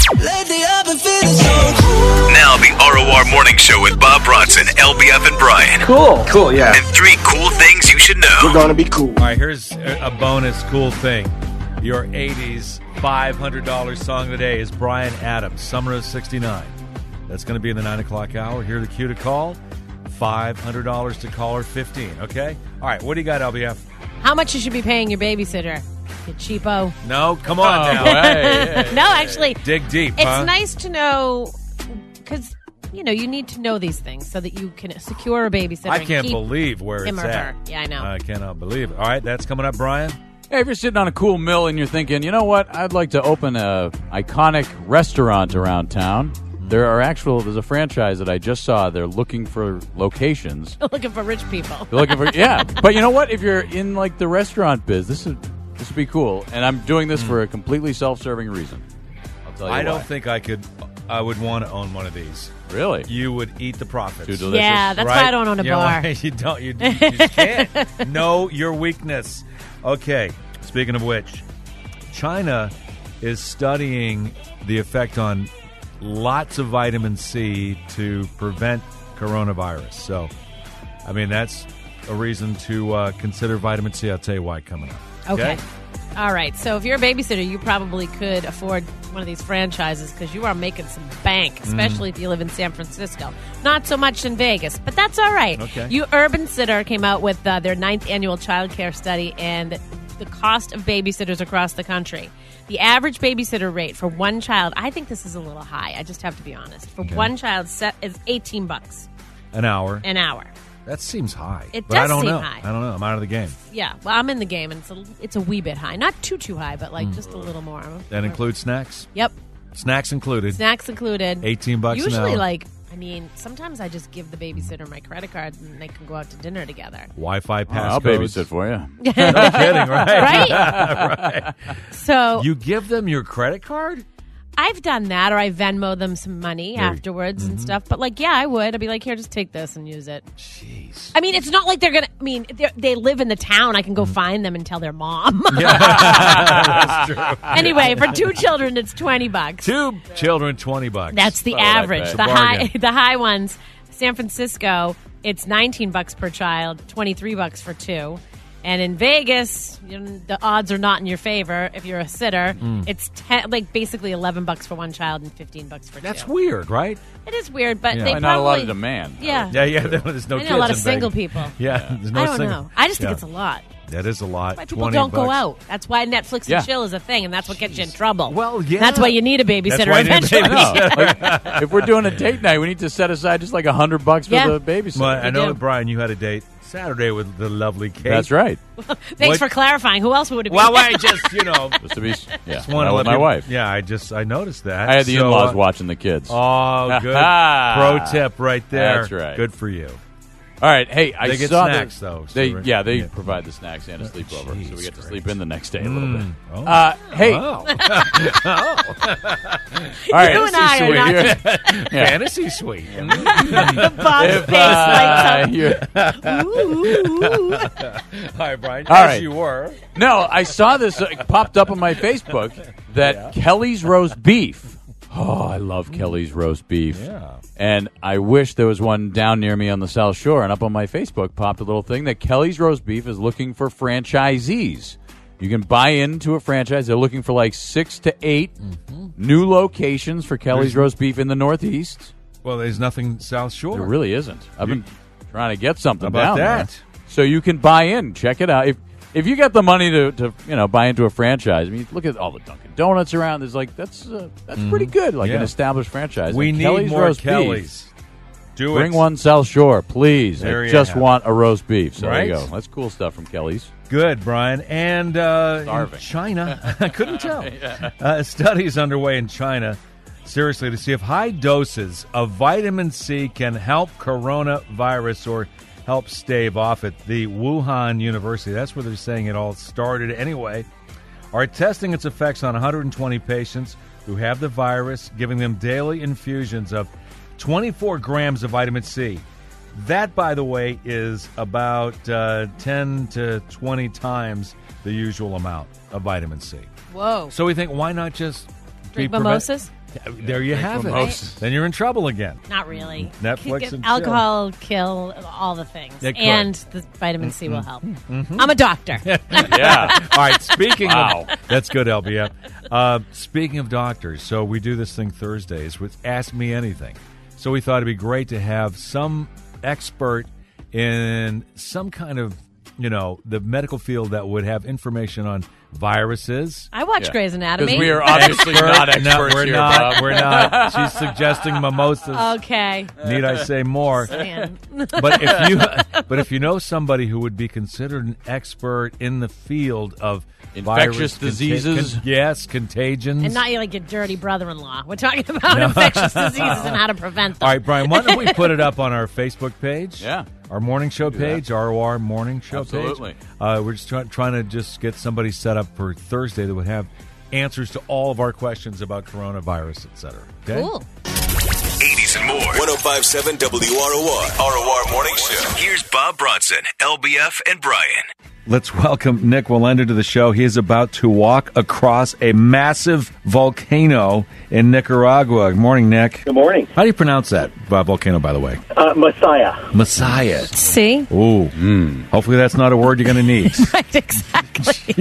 Now the ROR Morning Show with Bob Bronson, LBF, and Brian. Cool, yeah. And 3 cool things you should know. We're gonna be cool. All right, here's a bonus cool thing. Your 80s $500 song of the day is Bryan Adams, Summer of '69. That's going to be in the 9 o'clock hour. Here the cue to call. $500 to caller 15, okay? All right, what do you got, LBF? How much you should be paying your babysitter, you cheapo. No, come on now. Hey. No, actually. Dig deep, It's huh? nice to know, because, you need to know these things so that you can secure a babysitter. I and can't keep believe where him it's or at. her. Yeah, I know. I cannot believe it. All right, that's coming up, Brian. Hey, if you're sitting on a cool mill and you're thinking, you know what, I'd like to open a iconic restaurant around town. There's a franchise that I just saw. They're looking for locations. Looking for rich people. They're looking for, yeah. But you know what? If you're in like the restaurant biz, this would be cool. And I'm doing this for a completely self-serving reason. I'll tell you I why. don't think I would want to own one of these. Really? You would eat the profits. Too delicious. Yeah, that's why I don't own a bar. You don't. You just can't. Know your weakness. Okay. Speaking of which, China is studying the effect on lots of vitamin C to prevent coronavirus. So, I mean, that's a reason to consider vitamin C. I'll tell you why coming up. Okay. All right. So if you're a babysitter, you probably could afford one of these franchises because you are making some bank, especially if you live in San Francisco. Not so much in Vegas, but that's all right. Okay. Urban Sitter came out with their 9th annual child care study and the cost of babysitters across the country. The average babysitter rate for one child, I think this is a little high. I just have to be honest. For one child, is $18 an hour. An hour. That seems high. It but does I don't seem know. high. I don't know. I'm out of the game. Yeah, well, I'm in the game, and it's a wee bit high. Not too high, but just a little more. That includes snacks? Yep. Snacks included. Snacks included. $18 an hour. Usually, sometimes I just give the babysitter my credit card, and they can go out to dinner together. Wi-Fi passcodes. I'll babysit for you. No kidding, right? Right? Right. So you give them your credit card? I've done that, or I Venmo them some money afterwards and stuff. But I would. I'd be like, here, just take this and use it. Jeez. I mean, it's not like they're gonna. I mean, they live in the town. I can go find them and tell their mom. Yeah, that's true. Anyway, for 2 children, it's $20. 2 children, $20. That's the average. The high ones. San Francisco, it's $19 per child, $23 for 2. And in Vegas, the odds are not in your favor. If you're a sitter, it's basically $11 for one child and $15 for 2. That's weird, right? It is weird, but they probably not a lot of demand. Yeah, There's no I kids know a lot of in single Vegas. people. Yeah, there's no I don't single. know. I just think it's a lot. That is a lot. That's why people $20. don't go out. That's why Netflix and chill is a thing, and that's what gets you in trouble. Well, yeah. That's why you need a babysitter That's why you need a eventually. If we're doing a date night, we need to set aside just like $100 for the babysitter. Well, I know that, Brian, you had a date Saturday with the lovely Kate. That's right. Thanks for clarifying. Who else would it be? Well, I just, Just to be, just want to with let my wife. Yeah, I noticed that. I had the in-laws watching the kids. Oh, good. Pro tip right there. That's right. Good for you. All right, hey, I They get saw snacks, this. though. So they provide the snacks and a sleepover, so we get to sleep in the next day a little bit. Oh. Hey, Oh. all right, You and I are not Yeah. Fantasy suite. Bob's If, face lights you're- up. Ooh. All right, Brian. All as right. you were. No, I saw this it popped up on my Facebook that Kelly's roast beef. Oh, I love Kelly's roast beef. Yeah. And I wish there was one down near me on the South Shore. And up on my Facebook popped a little thing that Kelly's roast beef is looking for franchisees. You can buy into a franchise. They're looking for like 6 to 8 new locations for Kelly's roast beef in the Northeast. Well, there's nothing South Shore. There really isn't. I've been trying to get something How about down that? there. So you can buy in. Check it out. If you got the money to buy into a franchise, I mean, look at all the Dunkin' Donuts around. There's like that's pretty good, like an established franchise. We And need Kelly's more roast Kellys. beef. Do Bring it. one South Shore, please. There I you just have it. want a roast beef. So there you Right? go. That's cool stuff from Kelly's. Good, Brian. And in Starving. China, I couldn't tell. A study is underway in China, seriously, to see if high doses of vitamin C can help coronavirus or help stave off it. The Wuhan University, that's where they're saying it all started anyway, are testing its effects on 120 patients who have the virus, giving them daily infusions of 24 grams of vitamin C. That, by the way, is about 10 to 20 times the usual amount of vitamin C. Whoa. So we think, why not just Drink be mimosas? There you have mimosas. it. Then you're in trouble again. Not really. Netflix and alcohol kill all the things, It could. and the vitamin C will help. I'm a doctor. Yeah. All right, speaking Wow. of... That's good, LBF. Speaking of doctors, so we do this thing Thursdays with Ask Me Anything. So we thought it'd be great to have some expert in some kind of, the medical field that would have information on viruses. I watch Grey's Anatomy. Because we are obviously not experts we're here, not. Bob. We're not. She's suggesting mimosas. Okay. Need I say more? Stan. But if you know somebody who would be considered an expert in the field of Infectious virus diseases? yes, contagions. And not like your dirty brother-in-law. We're talking about infectious diseases and how to prevent them. All right, Brian, why don't we put it up on our Facebook page? Yeah. Our morning show page, ROR morning show Absolutely. page. We're just trying to just get somebody set up for Thursday that would have answers to all of our questions about coronavirus, et cetera. Okay? Cool. 80s and more. 105.7 WROR. ROR Morning Show. Here's Bob Bronson, LBF, and Brian. Let's welcome Nick Wallenda to the show. He is about to walk across a massive volcano in Nicaragua. Good morning, Nick. Good morning. How do you pronounce that volcano, by the way? Messiah. Messiah. See? Ooh. Hopefully that's not a word you're going to need. Right, exactly.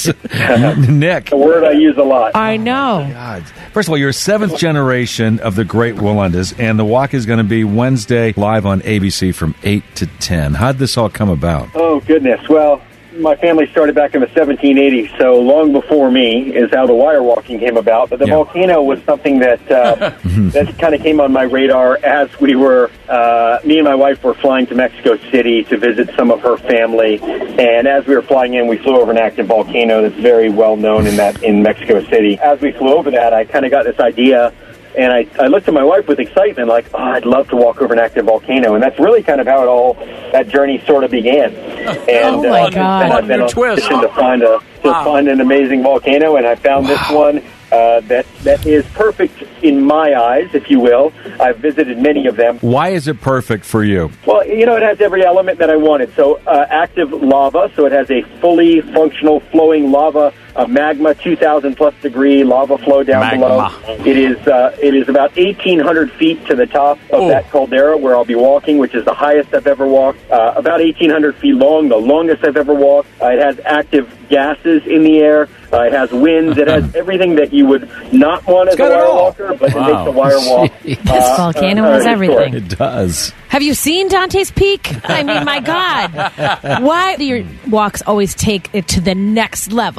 Nick. A word I use a lot. I know. God. First of all, you're a seventh generation of the great Wallendas, and the walk is going to be Wednesday live on ABC from 8 to 10. How'd this all come about? Oh, goodness. Well, my family started back in the 1780s, so long before me is how the wire walking came about. But the volcano was something that that kind of came on my radar as we were, me and my wife were flying to Mexico City to visit some of her family. And as we were flying in, we flew over an active volcano that's very well known in Mexico City. As we flew over that, I kind of got this idea. And I looked at my wife with excitement, like, I'd love to walk over an active volcano. And that's really kind of how that journey sort of began. And, oh, my God. And I've been on a mission to find an amazing volcano, and I found this one that is perfect in my eyes, if you will. I've visited many of them. Why is it perfect for you? Well, it has every element that I wanted. So active lava, so it has a fully functional flowing lava, magma, 2,000-plus degree lava flow down below. It is about 1,800 feet to the top of that caldera where I'll be walking, which is the highest I've ever walked. About 1,800 feet long, the longest I've ever walked. It has active gases in the air. It has winds. It has everything that you would not want as a wire walker, but it makes a wire walk. This volcano has everything. It does. Have you seen Dante's Peak? I mean, my God. Why do your walks always take it to the next level? Like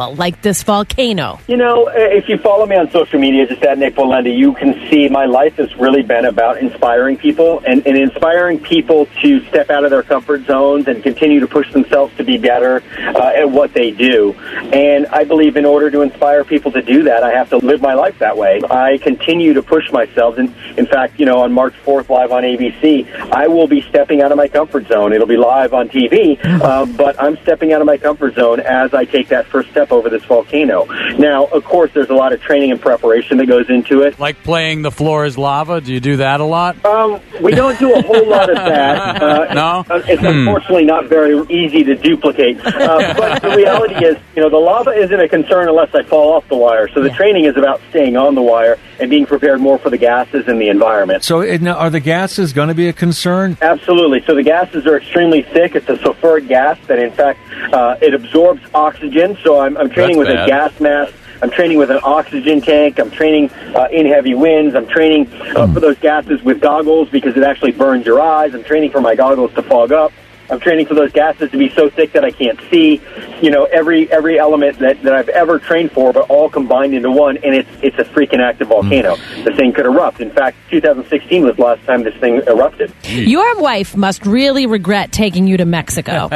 this volcano? You know, if you follow me on social media, just at Nick Wallenda, you can see my life has really been about inspiring people and inspiring people to step out of their comfort zones and continue to push themselves to be better at what they do. And I believe in order to inspire people to do that, I have to live my life that way. I continue to push myself. And in fact, you know, on March 4th, live on ABC, I will be stepping out of my comfort zone. It'll be live on TV, but I'm stepping out of my comfort zone as I take that first step over this volcano. Now, of course, there's a lot of training and preparation that goes into it. Like playing The Floor is Lava? Do you do that a lot? We don't do a whole lot of that. No? It's unfortunately not very easy to duplicate. But the reality is, you know, the lava isn't a concern unless I fall off the wire. So the training is about staying on the wire and being prepared more for the gases in the environment. So now, are the gases going to be a concern? Absolutely. So the gases are extremely thick. It's a sulfuric gas that, in fact, it absorbs oxygen. So I'm training with a gas mask. I'm training with an oxygen tank. I'm training in heavy winds. I'm training for those gases with goggles because it actually burns your eyes. I'm training for my goggles to fog up. I'm training for those gases to be so thick that I can't see. You know, every element that I've ever trained for, but all combined into one, and it's a freaking active volcano. The thing could erupt. In fact, 2016 was the last time this thing erupted. Your wife must really regret taking you to Mexico.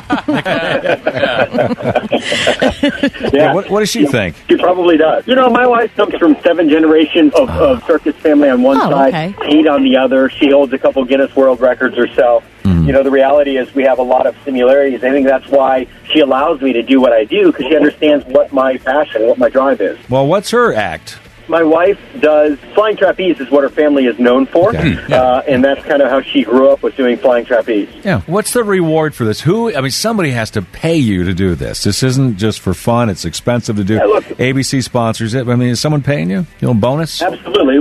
Yeah. What does she think? She probably does. You know, my wife comes from 7 generations of circus family on one side, 8 on the other. She holds a couple Guinness World Records herself. You know, the reality is we have a lot of similarities. I think that's why she allows me to do what I do, because she understands what my passion, what my drive is. Well, what's her act? My wife does flying trapeze is what her family is known for, and that's kind of how she grew up, was doing flying trapeze. Yeah. What's the reward for this? Somebody has to pay you to do this. This isn't just for fun. It's expensive to do. Look, ABC sponsors it. I mean, is someone paying you? You know, bonus? Absolutely.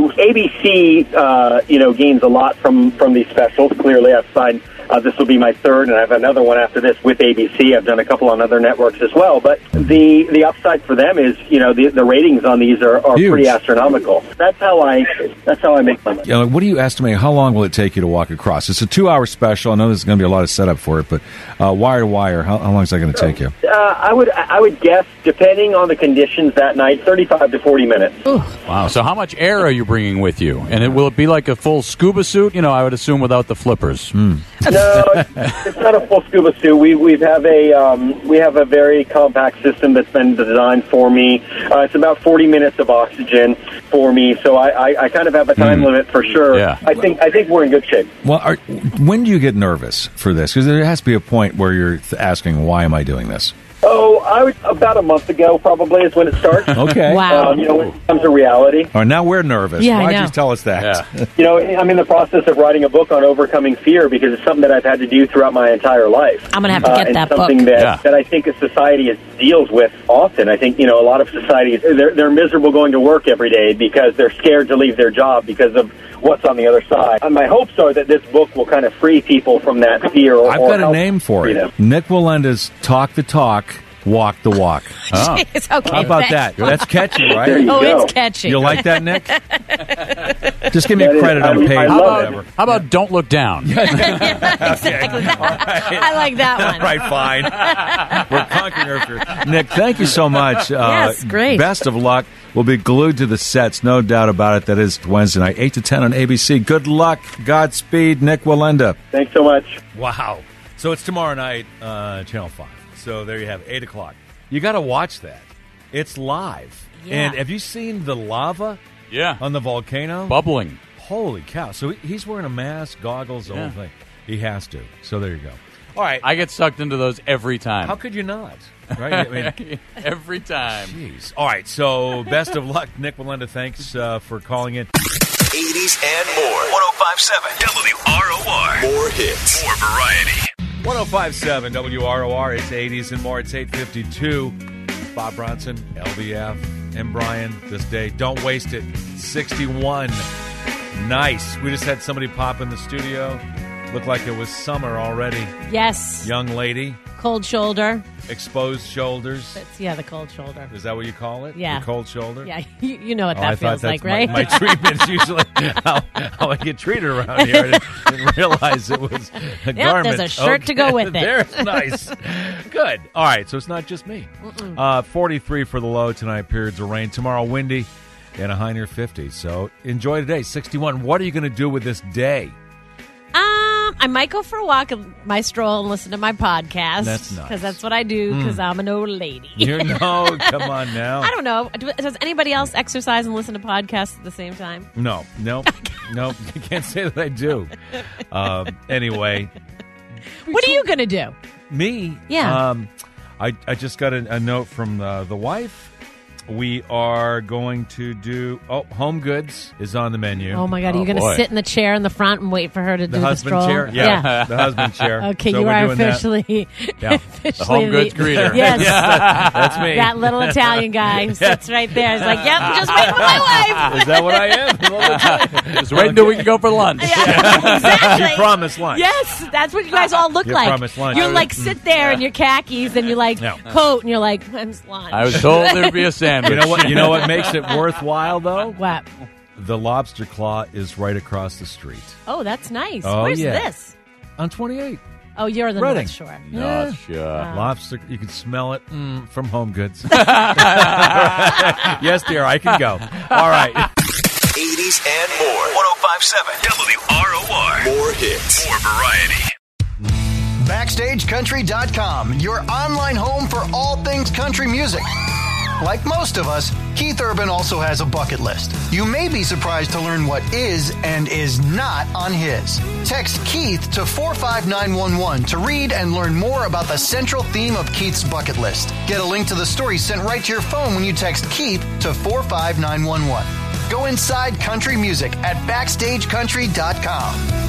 ABC, gains a lot from these specials. Clearly, I've signed. This will be my 3rd, and I have another one after this with ABC. I've done a couple on other networks as well. But the upside for them is, you know, the ratings on these are pretty astronomical. That's how I make my money. You know, what do you estimate? How long will it take you to walk across? It's a 2-hour special. I know there's going to be a lot of setup for it, but wire to wire, how long is that going to take you? I would guess, depending on the conditions that night, 35 to 40 minutes. Ooh. Wow. So how much air are you bringing with you? And will it be like a full scuba suit? You know, I would assume without the flippers. No, it's not a full scuba suit. We have a very compact system that's been designed for me. It's about 40 minutes of oxygen for me, so I kind of have a time limit for sure. Yeah. I think we're in good shape. Well, when do you get nervous for this? Because there has to be a point where you're asking, why am I doing this? Oh, about a month ago, probably, is when it starts. Okay. Wow. You know, when it becomes a reality. All right, now we're nervous. Yeah, Why'd you tell us that? Yeah. You know, I'm in the process of writing a book on overcoming fear because it's something that I've had to do throughout my entire life. I'm going to have to get that book. Something that I think a society deals with often. I think, you know, a lot of societies, they're miserable going to work every day because they're scared to leave their job because of what's on the other side. And my hopes are that this book will kind of free people from that fear. I've got a name for it. Nick Wallenda's Talk the Talk, Walk the Walk. Oh. Jeez, okay, how about that? That's catchy, right? It's catchy. You like that, Nick? Just give me a credit on page. How about Don't Look Down? Exactly. I like that one. Right, fine. We're conquering her fear. Nick, thank you so much. Yes, great. Best of luck. We'll be glued to the sets, no doubt about it. That is Wednesday night, 8 to 10 on ABC. Good luck. Godspeed, Nick Wallenda. Thanks so much. Wow. So it's tomorrow night, Channel 5. So there you have it, 8 o'clock. You got to watch that. It's live. Yeah. And have you seen the lava on the volcano? Bubbling. Holy cow. So he's wearing a mask, goggles, the whole thing. He has to. So there you go. All right. I get sucked into those every time. How could you not? Right? I mean, every time. Jeez. All right. So best of luck, Nick Wallenda. Thanks for calling in. 80s and more. 105.7 WROR. More hits. More variety. 105.7 WROR. It's 80s and more. It's 8:52. Bob Bronson, LBF, and Brian this day. Don't waste it. 61. Nice. We just had somebody pop in the studio. Looked like it was summer already. Yes. Young lady. Cold shoulder. Exposed shoulders. The cold shoulder. Is that what you call it? Yeah. The cold shoulder? Yeah, you know what that feels like, right? right? My treatment is usually how I get treated around here. I didn't realize it was a garment. There's a shirt to go with it. There's nice. Good. All right, so it's not just me. 43 for the low tonight, periods of rain. Tomorrow, windy and a high near 50. So enjoy today. 61. What are you going to do with this day? I might go for a walk in my stroll and listen to my podcast. That's nice. Because that's what I do, because I'm an old lady. No, come on now. I don't know. Does anybody else exercise and listen to podcasts at the same time? No. You can't say that I do. Anyway. What are you going to do? Me? Yeah. I just got a note from the wife. We are going to do... Home Goods is on the menu. Oh, my God. Are you going to sit in the chair in the front and wait for her to do the stroll? The husband chair? Yeah, the husband chair. Okay, so you we're are doing officially... Yeah. The Home Goods greeter. Yes. That's me. That little Italian guy who sits right there. He's like, yep, just wait for my wife. Is that what I am? Just wait until we can go for lunch. Yeah, exactly. You promised lunch. Yes, that's what you guys all look like. Promised lunch. You're like, sit there in your khakis and you're like, coat, and you're like, when's lunch? I was told there'd be a sandwich. You know what makes it worthwhile, though? What? The Lobster Claw is right across the street. Oh, that's nice. Oh, Where's yeah. this? On 28. Oh, you're the Reading. North Shore. North Shore. Lobster, you can smell it from Home Goods. Yes, dear, I can go. All right. 80s and more. 105.7 WROR. More hits. More variety. BackstageCountry.com, your online home for all things country music. Like most of us, Keith Urban also has a bucket list. You may be surprised to learn what is and is not on his. Text Keith to 45911 to read and learn more about the central theme of Keith's bucket list. Get a link to the story sent right to your phone when you text Keith to 45911. Go inside country music at BackstageCountry.com.